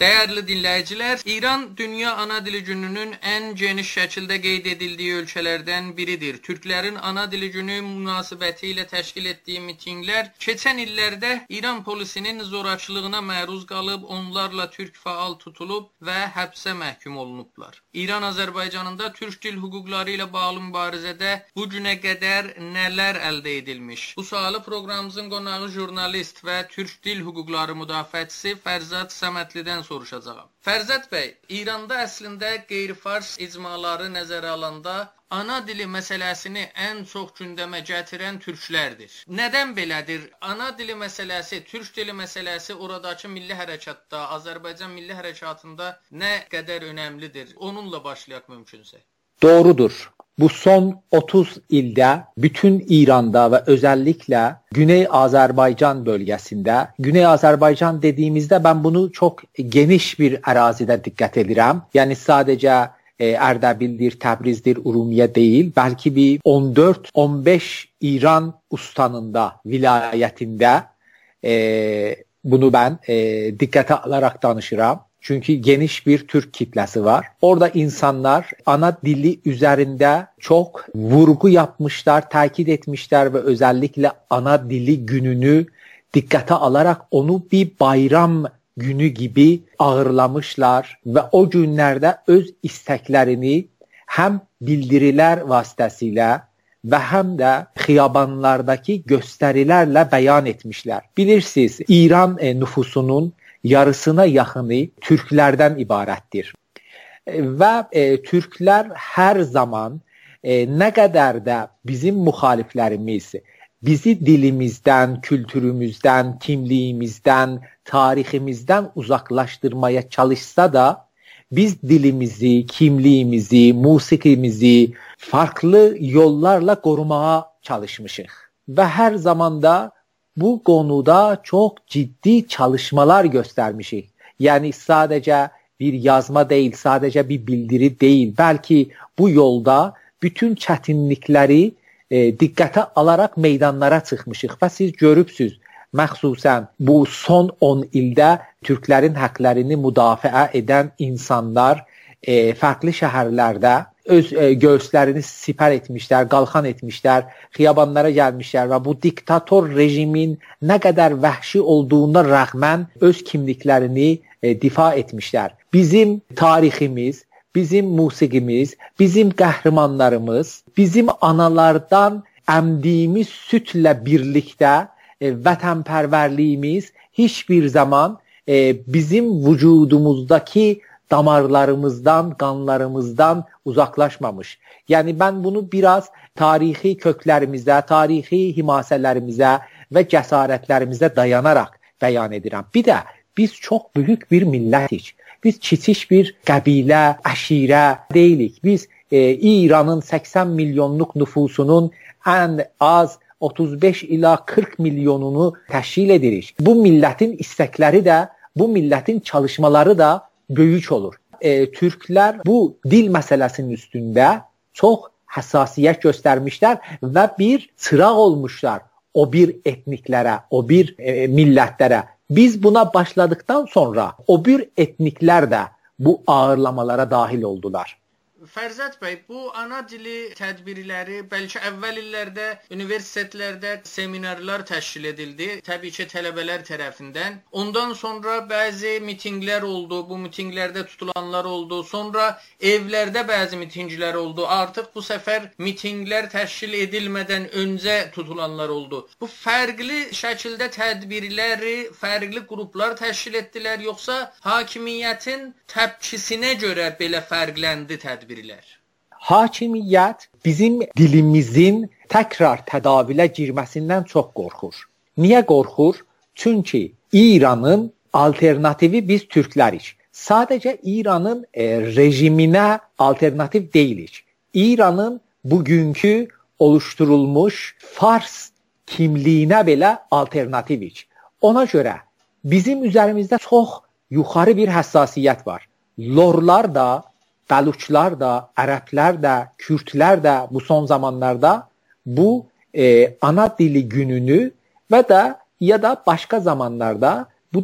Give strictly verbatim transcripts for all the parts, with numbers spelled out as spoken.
Dəyərli dinləyicilər, İran Dünya Ana Dili Gününün ən geniş şəkildə qeyd edildiyi ölkələrdən biridir. Türklərin Ana Dili Günü münasibəti ilə təşkil etdiyi mitinqlər keçən illərdə İran polisinin zorakılığına məruz qalıb, onlarla türk faal tutulub və həbsə məhkum olunublar. İran Azərbaycanında türk dil hüquqları ilə bağlı mübarizədə bu günə qədər nələr əldə edilmiş? Bu sualı proqramımızın qonağı jurnalist və türk dil hüquqları müdafiəçisi Fərzad Səmədlidən soruşacağam. Fərzad bəy, İranda əslində qeyri-fars icmaları nəzərə alanda ana dili məsələsini ən çox gündəmə gətirən türklərdir. Nədən belədir? Ana dili məsələsi, türk dili məsələsi oradakı milli hərəkatda, Azərbaycan milli hərəkatında nə qədər önəmlidir? Onunla başlayaq mümkünsə. Doğrudur. Bu son otuz ildə bütün İranda və özəlliklə Güney Azərbaycan bölgəsində, Güney Azərbaycan dediyimizdə mən bunu çox geniş bir ərazidə diqqət edirəm. Yəni sadəcə e, Ərdəbildir, Təbrizdir, Urumiyyə deyil, bəlkə bir on dörd on beş İran ustanında, vilayətində e, bunu mən e, diqqətə alaraq danışıram. Çünki geniş bir Türk kitləsi var. Orada insanlar ana dili üzərində çox vurğu yapmışlar, təkid etmişlər və özəlliklə ana dili gününü diqqətə alaraq onu bir bayram günü kimi ağırlamışlar və o günlərdə öz istəklərini həm bildirilər vasitəsilə və həm də xiyabanlardakı göstərilərlə bəyan etmişlər. Bilirsiniz, İran e, nüfusunun yarısına yaxını türklərdən ibarətdir. Və e, türklər hər zaman e, nə qədər də bizim müxaliflərimiz bizi dilimizdən, kültürümüzdən, kimliyimizdən, tariximizdən uzaqlaşdırmaya çalışsa da biz dilimizi, kimliyimizi, musiqimizi farklı yollarla qorumaya çalışmışıq. Və hər zamanda bu konuda çok ciddi çalışmalar göstermişik. Yani sadece bir yazma değil, sadece bir bildiri değil. Belki bu yolda bütün çətinlikləri e, diqqətə alaraq meydanlara çıxmışıq. Və siz görübsünüz, məxsusən bu son on ildə Türklərin həqlərini müdafiə edən insanlar e, fərqli şəhərlərdə öz e, göğüslərini sipər etmişlər, qalxan etmişlər, xiyabanlara gəlmişlər və bu diktator rejimin nə qədər vəhşi olduğuna rəğmən öz kimliklərini e, difa etmişlər. Bizim tariximiz, bizim musiqimiz, bizim qəhrəmanlarımız, bizim analardan əmdiyimiz südlə birlikdə e, vətənpərvərliyimiz heç bir zaman e, bizim vücudumuzdaki damarlarımızdan, qanlarımızdan uzaqlaşmamış. Yəni mən bunu biraz tarixi köklərimizə, tarixi himasələrimizə və cəsarətlərimizə dayanaraq bəyan edirəm. Bir də biz çox böyük bir millətik. Biz kiçik bir qəbilə, əşirə deyilik. Biz e, İranın səksən milyonluq nüfusunun ən az otuz beş ila qırx milyonunu təşkil edirik. Bu millətin istəkləri də, bu millətin çalışmaları da böyük olur. E, Türklər bu dil məsələsinin üstündə çox həssasiyyət göstərmişlər və bir çıraq olmuşlar o bir etniklərə, o bir e, millətlərə. Biz buna başladıktan sonra o bir etniklər də bu ağırlamalara dahil oldular. Fərzad bəy, bu ana dili tədbirləri bəlkə əvvəl illərdə universitetlərdə seminarlar təşkil edildi, təbii ki, tələbələr tərəfindən. Ondan sonra bəzi mitinqlər oldu, bu mitinqlərdə tutulanlar oldu. Sonra evlərdə bəzi mitinqlər oldu. Artıq bu səfər mitinqlər təşkil edilmədən öncə tutulanlar oldu. Bu fərqli şəkildə tədbirləri fərqli qruplar təşkil etdilər, yoxsa hakimiyyətin təpkisinə görə belə fərqləndi tədbirlər? Hakimiyyət bizim dilimizin təkrar tədavilə girməsindən çox qorxur. Niyə qorxur? Çünki İranın alternativi biz türklərik. Sadəcə İranın e, rejiminə alternativ deyilik. İranın bugünkü oluşturulmuş Fars kimliyinə belə alternativik. Ona görə bizim üzərimizdə çox yuxarı bir həssasiyyət var. Lorlar da, Bəluçlar da, Ərəblər də, Kürdlər də bu son zamanlarda bu e, ana dili gününü və də ya da başqa zamanlarda bu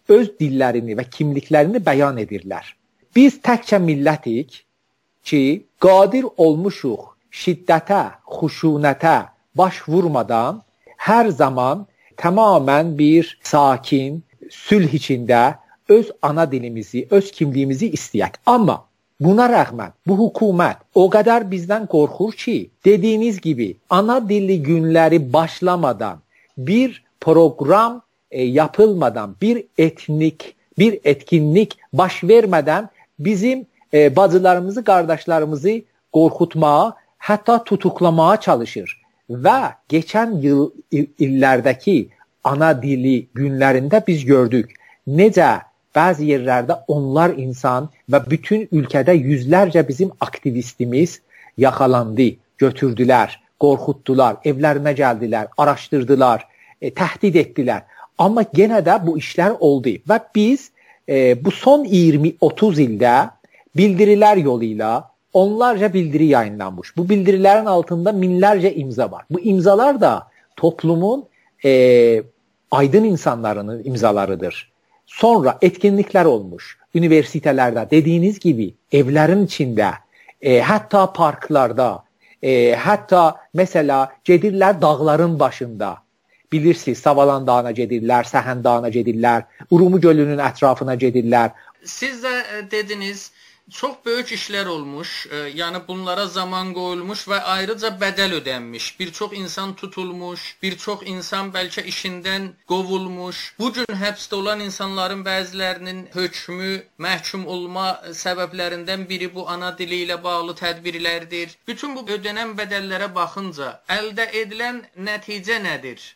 öz dillərini və kimliklərini bəyan edirlər. Biz təkcə millətik ki, qadir olmuşuq şiddətə, xuşunətə baş vurmadan hər zaman tamamən bir sakin, sülh içində öz ana dilimizi, öz kimliyimizi istəyək. Amma buna rəğmən bu hökumət o qədər bizdən qorxur ki, dediyiniz kimi ana dili günləri başlamadan, bir proqram e, yapılmadan, bir etnik, bir etkinlik baş vermədən bizim e, bacılarımızı, qardaşlarımızı qorxutmağa, hətta tutuklamağa çalışır. Və keçən yıl illərdəki ana dili günlərində biz gördük necə bəzi yerlərdə onlar insan və bütün ölkədə yüzlərcə bizim aktivistimiz yaxalandı, götürdülər, qorxutdular, evlərinə gəldilər, araşdırdılar, e, təhdid etdilər. Amma yenə də bu işlər oldu və biz e, bu son iyirmi otuz ildə bildirilər yolu ilə onlarca bildiri yayınlanmış. Bu bildirilərin altında minlərcə imza var. Bu imzalar da toplumun e, aydın insanların imzalarıdır. Sonra etkinliklər olmuş. Üniversitelərdə dediyiniz kimi evlərin içində, e, hətta parklarda, e, hətta mesela gedirlər dağların başında. Bilirsiniz, Savalan dağına gedirlər, Səhən dağına gedirlər, Urumu gölünün ətrafına gedirlər. Siz də dediniz, çox böyük işlər olmuş, e, yəni bunlara zaman qoyulmuş və ayrıca bədəl ödənmiş. Bir çox insan tutulmuş, bir çox insan bəlkə işindən qovulmuş. Bu gün həbsdə olan insanların bəzilərinin hökmü, məhkum olma səbəblərindən biri bu ana dili ilə bağlı tədbirlərdir. Bütün bu ödənən bədəllərə baxınca əldə edilən nəticə nədir?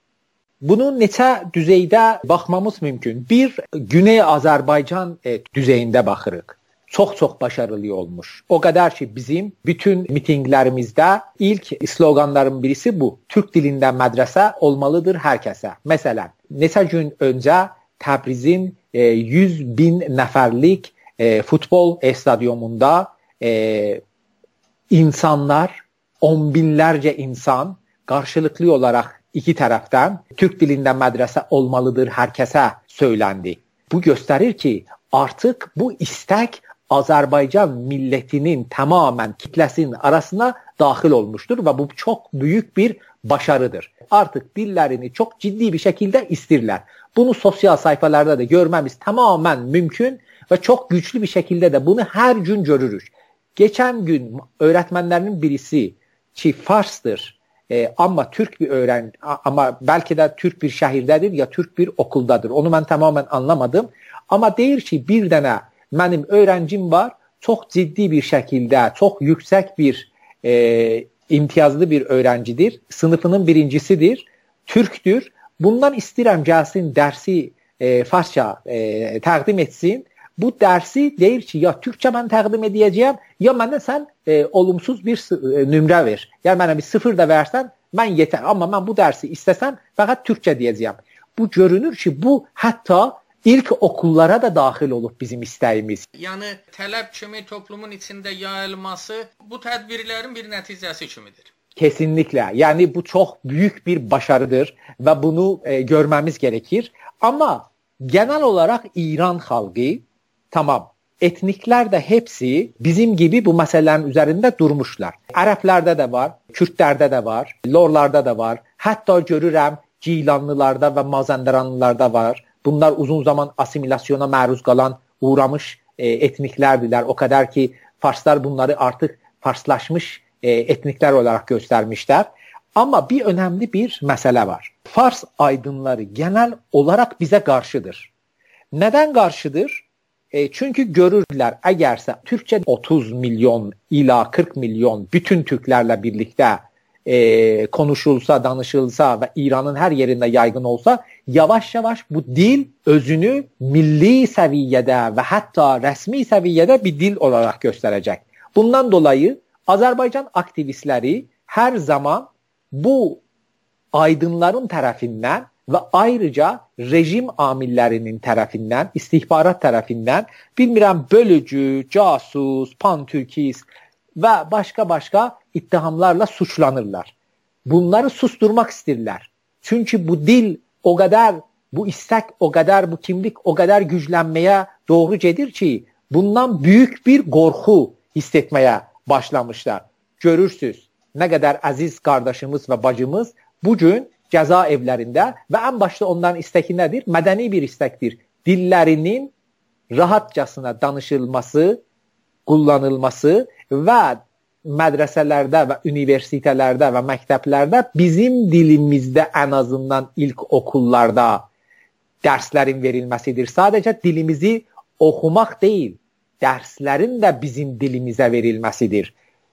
Bunu neçə düzeydə baxmamız mümkün. Bir, Güney Azərbaycan e, düzeyində baxırıq. Çox-çox başarılı olmuş. O qədər ki, bizim bütün mitinqlərimizdə ilk sloqanların birisi bu. Türk dilində mədrəsə olmalıdır hər kəsə. Məsələn, neçə gün öncə Təbrizin e, yüz bin nəfərlik e, futbol stadionunda e, insanlar, on binlərcə insan qarşılıqlı olaraq iki tərəfdən Türk dilində mədrəsə olmalıdır hər kəsə söyləndi. Bu göstərir ki, artıq bu istək Azərbaycan millətinin tamamən kitləsinin arasına daxil olmuşdur və bu çox böyük bir başarıdır. Artıq dillerini çox ciddi bir şəkildə istirlər. Bunu sosial sayfalarda da görməmiz tamamən mümkün və çox güclü bir şəkildə də bunu hər gün görürük. Geçən gün öğretmenlərinin birisi ki farsdır, e, amma Türk bir öğren ama bəlkə də Türk bir şəhirdədir ya Türk bir okuldadır. Onu mən tamamən anlamadım. Amma deyir ki, bir dənə mənim öğrencim var, çox ciddi bir şəkildə, çox yüksək bir e, imtiyazlı bir öğrencidir, sınıfının birincisidir, Türkdür. Bundan istəyirəm gəlsin dərsi e, Farsça e, təqdim etsin. Bu dərsi deyir ki, ya Türkçə mən təqdim edəcəyəm, ya mənə sən e, olumsuz bir e, nömrə ver. Yəni mənə bir sıfır da versən, mən yetər. Amma mən bu dərsi istəsəm, fəqət Türkçə deyəcəyəm. Bu görünür ki, bu hətta İlk okullara da daxil olub bizim istəyimiz. Yəni tələb kimi toplumun içində yayılması bu tədbirlərin bir nəticəsi kimidir. Kesinlikle. Yəni bu çox büyük bir başarıdır və bunu e, görməmiz gerekir. Amma genel olarak İran xalqı, tamam, etniklər də hepsi bizim gibi bu məsələlərin üzərində durmuşlar. Ərəblərdə də var, Kürdlərdə də var, Lorlarda da var. Hətta görürəm Gilanlılarda və Mazandaranlılarda var. Bunlar uzun zaman asimilasyona məruz qalan, uğramış e, etniklərdirlər. O kadar ki, Farslar bunları artık Farslaşmış e, etniklər olarak göstermişler. Ama bir önemli bir mesele var. Fars aydınları genel olarak bize karşıdır. Neden karşıdır? E, çünkü görürler, eğerse Türkçe otuz milyon ila kırk milyon bütün Türklerle birlikte e, konuşulsa, danışılsa ve İran'ın her yerinde yaygın olsa, yavaş yavaş bu dil özünü milli seviyede ve hatta resmi seviyede bir dil olarak gösterecek. Bundan dolayı Azerbaycan aktivistleri her zaman bu aydınların tarafından ve ayrıca rejim amillerinin tarafından, istihbarat tarafından bilmirəm bölücü, casus, pantürkist ve başka başka ittihamlarla suçlanırlar. Bunları susturmak isterler. Çünkü bu dil o kadar bu istək o qədər, bu kimlik o qədər güclənməyə doğru gedir ki, bundan büyük bir qorxu hiss etməyə başlamışlar. Görürsünüz, nə qədər əziz qardaşımız və bacımız bugün cəza evlərində və ən başda onların istəki nədir? Mədəni bir istəkdir. Dillərinin rahatcasına danışılması, kullanılması və mədrəsələrdə və universitetlərdə və məktəblərdə bizim dilimizdə ən azından ilk okullarda dərslərin verilməsidir. Sadəcə dilimizi oxumaq deyil, dərslərin də bizim dilimizə verilməsidir.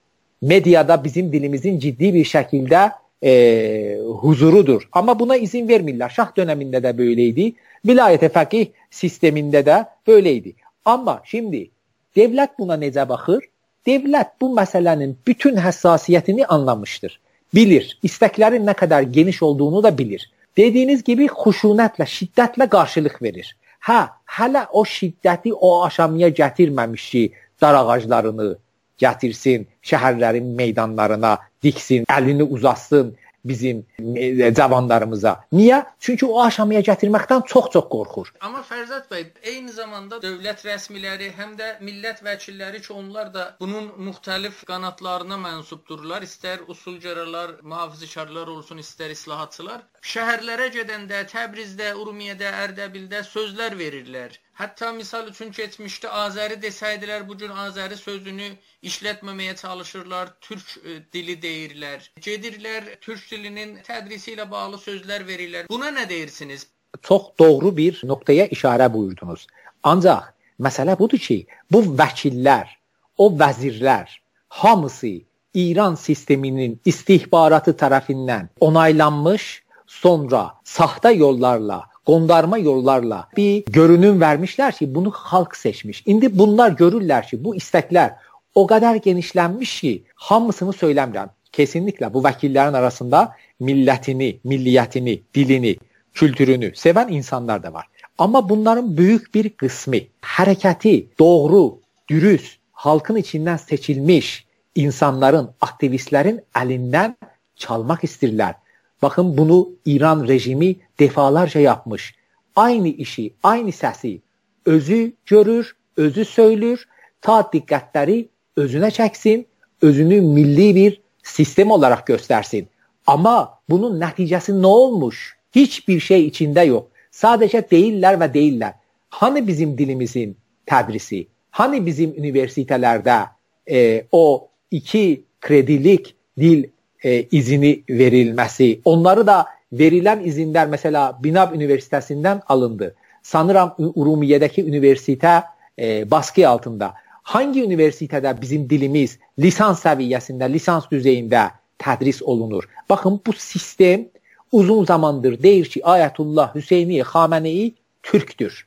Mediada bizim dilimizin ciddi bir şəkildə e, huzurudur. Amma buna izin vermirlər. Şah dönemində də böyleydi. Vilayət-i fəqih sistemində də böyleydi. Amma şimdi devlət buna necə baxır? Devlət bu məsələnin bütün həssasiyyətini anlamışdır. Bilir, istəklərin nə qədər geniş olduğunu da bilir. Dediğiniz gibi xuşunətlə, şiddətlə qarşılıq verir. Hə, hələ o şiddəti o aşamaya gətirməmiş ki, dar ağaclarını gətirsin, şəhərlərin meydanlarına diksin, əlini uzatsın bizim cavanlarımıza. Niyə? Çünki o aşamaya gətirməkdən çox-çox qorxur. Amma Fərzad bəy, eyni zamanda dövlət rəsmiləri, həm də millət vəkilləri ki, onlar da bunun müxtəlif qanatlarına mənsubdurlar. İstər usulgaralar, mühafizəkarlar olsun, istər islahatçılar. Şəhərlərə gedəndə, Təbrizdə, Urmiyədə, Ərdəbildə sözlər verirlər. Hətta misal üçün keçmişdə Azəri desəydilər, bugün Azəri sözünü işlətməməyə çalışırlar, Türk dili deyirlər. Gedirlər, Türk dilinin tədrisi ilə bağlı sözlər verirlər. Buna nə deyirsiniz? Çox doğru bir noktaya işarə buyurdunuz. Ancaq məsələ budur ki, bu vəkillər, o vəzirlər hamısı İran sisteminin istihbaratı tərəfindən onaylanmış, sonra saxta yollarla, qondarma yollarla bir görünüm vermişlər ki, bunu xalq seçmiş. İndi bunlar görürlər ki, bu istəklər o qədər genişlənmiş ki, hamısını söyləmirəm. Kesinlikle bu vəkillərin arasında millətini, milliyyətini, dilini, kültürünü sevən insanlar da var. Amma bunların büyük bir kısmı hərəkəti doğru, dürüst, halkın içindən seçilmiş insanların, aktivistlərin əlindən çalmaq istirlər. Bakın bunu İran rejimi defalarca yapmış. Aynı işi, aynı səsi özü görür, özü söylür, ta diqqətləri özünə çəksin, özünü milli bir sistem olarak göstersin. Ama bunun nəticəsi ne olmuş? Hiçbir şey içinde yok. Sadece değiller ve değiller. Hani bizim dilimizin tədrisi? Hani bizim üniversitelerde e, o iki kredilik dil e, izini verilmesi? Onları da verilen izinler mesela Binab Üniversitesi'nden alındı. Sanıram Urumiyedeki üniversite e, baskı altında. Hangi üniversitede bizim dilimiz lisans səviyyəsində, lisans düzeyində tədris olunur? Bakın bu sistem uzun zamandır deyir ki, Ayətullah Hüseyni Xamenei Türktür.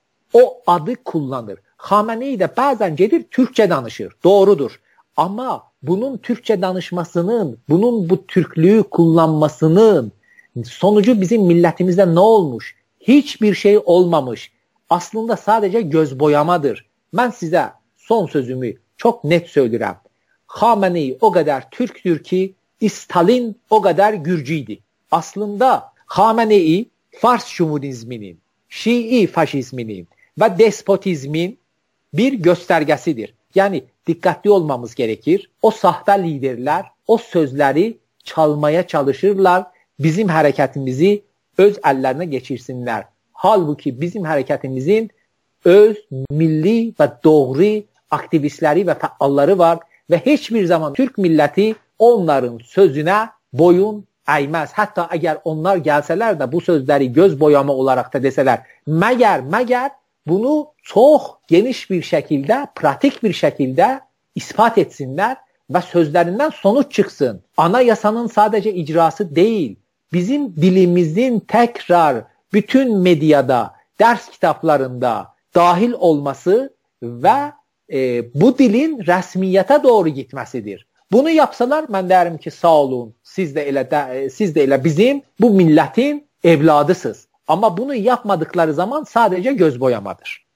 O adı kullanır. Xamenei de bazen gelir Türkçe danışır. Doğrudur. Ama bunun Türkçe danışmasının, bunun bu Türklüğü kullanmasının sonucu bizim milletimizde ne olmuş? Hiçbir şey olmamış. Aslında sadece göz boyamadır. Ben size son sözümü çok net söylürəm. Xamenei o kadar Türktür ki, Stalin o kadar Gürcüydü. Aslında Xamenei Fars Şumunizminin, Şii faşizminin ve despotizmin bir göstergesidir. Yani dikkatli olmamız gerekir. O sahte liderler o sözleri çalmaya çalışırlar. Bizim hareketimizi öz əllərinə geçirsinler. Halbuki bizim hareketimizin öz milli ve doğru aktivistləri və fəalları var və heç bir zaman Türk milləti onların sözünə boyun əyməz. Hətta əgər onlar gəlsələr də bu sözləri göz boyama olaraq da desələr, məgər, məgər bunu çox geniş bir şəkildə, pratik bir şəkildə ispat etsinlər və sözlərindən sonuç çıxsın. Anayasanın sadəcə icrası deyil, bizim dilimizin təkrar bütün mediada, dərs kitablarında dahil olması və E, bu dilin rəsmiyyətə doğru gitməsidir. Bunu yapsalar mən derim ki sağ olun, siz de elə, de, siz de elə bizim bu milletin evladısınız. Ama bunu yapmadıkları zaman sadece göz boyamadır.